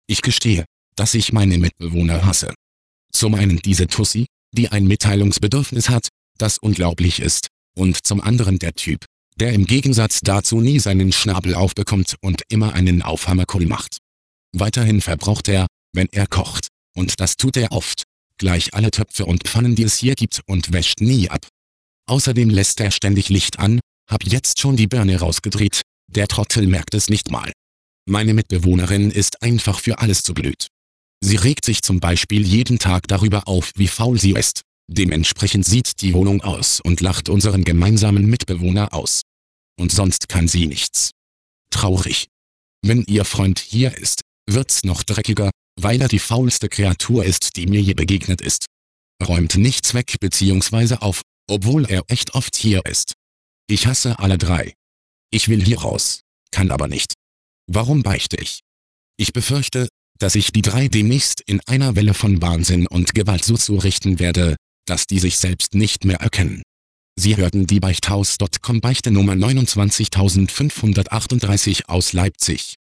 Ich gestehe, dass ich meine Mitbewohner hasse. Zum einen diese Tussi, die ein Mitteilungsbedürfnis hat, das unglaublich ist, und zum anderen der Typ, der im Gegensatz dazu nie seinen Schnabel aufbekommt und immer einen Aufhammerkohl macht. Weiterhin verbraucht er, wenn er kocht, und das tut er oft, gleich alle Töpfe und Pfannen, die es hier gibt, und wäscht nie ab. Außerdem lässt er ständig Licht an, hab jetzt schon die Birne rausgedreht, der Trottel merkt es nicht mal. Meine Mitbewohnerin ist einfach für alles zu blöd. Sie regt sich zum Beispiel jeden Tag darüber auf, wie faul sie ist. Dementsprechend sieht die Wohnung aus und lacht unseren gemeinsamen Mitbewohner aus. Und sonst kann sie nichts. Traurig. Wenn ihr Freund hier ist, wird's noch dreckiger, weil er die faulste Kreatur ist, die mir je begegnet ist. Räumt nichts weg bzw. auf, obwohl er echt oft hier ist. Ich hasse alle drei. Ich will hier raus, kann aber nicht. Warum beichte ich? Ich befürchte, dass ich die drei demnächst in einer Welle von Wahnsinn und Gewalt so zurichten werde, dass die sich selbst nicht mehr erkennen. Sie hörten die Beichthaus.com Beichte Nummer 29538 aus Leipzig.